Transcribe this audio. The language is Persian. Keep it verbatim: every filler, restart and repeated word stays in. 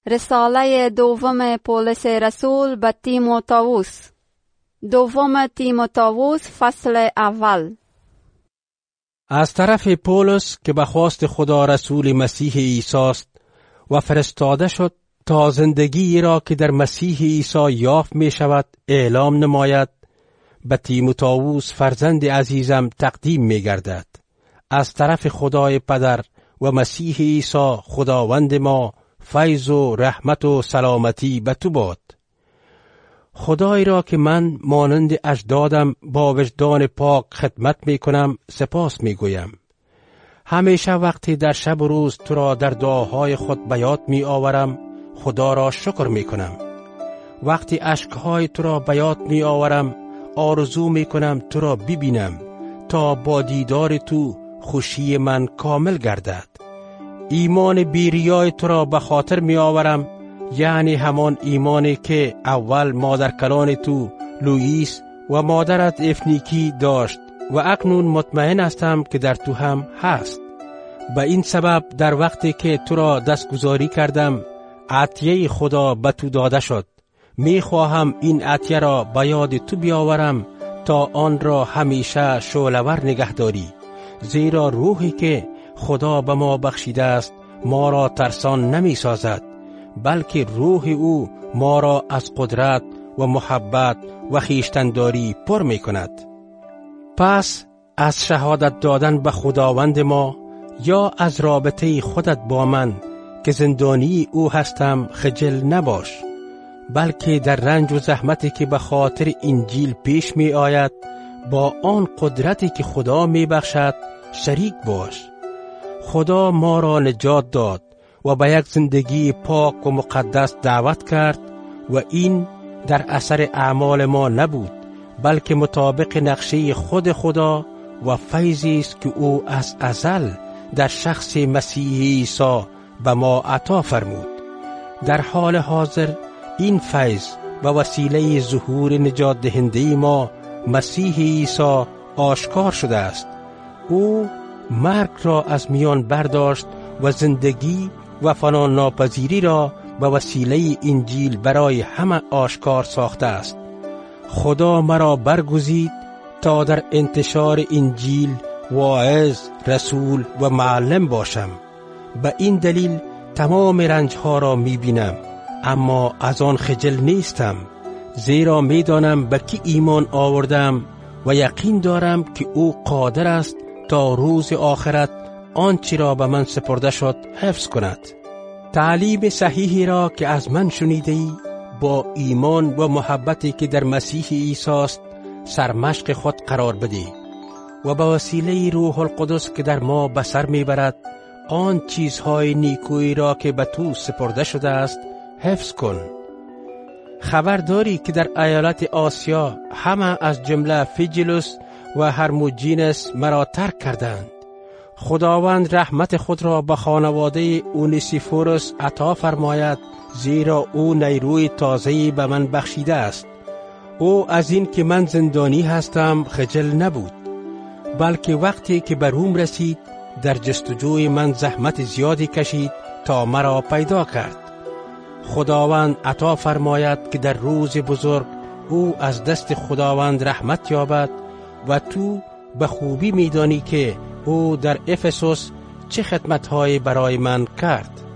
رساله دوم پولس رسول به تیموتائوس. دوم تیموتائوس فصل اول. از طرف پولس که به خواست خدا رسول مسیح عیسی است و فرستاده شد تا زندگی را که در مسیح عیسی یافت می شود اعلام نماید، به تیموتائوس فرزند عزیزم تقدیم می گردد. از طرف خدای پدر و مسیح عیسی خداوند ما فیض و رحمت و سلامتی به تو باد. خدای را که من مانند اجدادم با وجدان پاک خدمت می کنم سپاس می گویم. همیشه وقتی در شب و روز تو را در دعاهای خود به یاد می آورم خدا را شکر می کنم. وقتی اشکهای تو را به یاد می آورم آرزو می کنم تو را ببینم تا با دیدار تو خوشی من کامل گردد. ایمان بیریای تو را به خاطر می آورم، یعنی همان ایمانی که اول مادر کلان تو لوئیس و مادرت افنیکی داشت و اکنون مطمئن هستم که در تو هم هست. به این سبب در وقتی که تو را دستگذاری کردم عطیه خدا به تو داده شد. می خواهم این عطیه را به یاد تو بیاورم تا آن را همیشه شعله‌ور نگه داری، زیرا روحی که خدا به ما بخشیده است ما را ترسان نمی سازد، بلکه روح او ما را از قدرت و محبت و خویشتن‌داری پر می کند. پس از شهادت دادن به خداوند ما یا از رابطه خودت با من که زندانی او هستم خجل نباش، بلکه در رنج و زحمتی که به خاطر انجیل پیش می آید با آن قدرتی که خدا می بخشد شریک باش. خدا ما را نجات داد و به یک زندگی پاک و مقدس دعوت کرد و این در اثر اعمال ما نبود، بلکه مطابق نقشه خود خدا و فیضی است که او از ازل در شخص مسیح عیسی به ما عطا فرمود. در حال حاضر این فیض به وسیله ظهور نجات دهنده ما مسیح عیسی آشکار شده است. او مرگ را از میان برداشت و زندگی و فنا ناپذیری را به وسیله انجیل برای همه آشکار ساخته است. خدا مرا برگزید تا در انتشار انجیل واعظ، رسول و معلم باشم. به این دلیل تمام رنجها را می بینم، اما از آن خجل نیستم، زیرا می دانم به کی ایمان آوردم و یقین دارم که او قادر است تا روز آخرت آنچه را به من سپرده شد حفظ کند. تعلیم صحیحی را که از من شنیدی با ایمان و محبتی که در مسیح عیسی است سرمشق خود قرار بده و به وسیله روح القدس که در ما به سر میبرد آن چیزهای نیکویی را که به تو سپرده شده است حفظ کن. خبر داری که در ایالت آسیا همه از جمله فیجلوس و هرموجینس مرا ترک کردند. خداوند رحمت خود را به خانواده اونیسیفوروس عطا فرماید، زیرا او نیروی تازه‌ای به من بخشیده است. او از این که من زندانی هستم خجل نبود، بلکه وقتی که به روم رسید در جستجوی من زحمت زیادی کشید تا مرا پیدا کرد. خداوند عطا فرماید که در روز بزرگ او از دست خداوند رحمت یابد و تو به خوبی میدانی که او در افسوس چه خدمت‌هایی برای من کرد.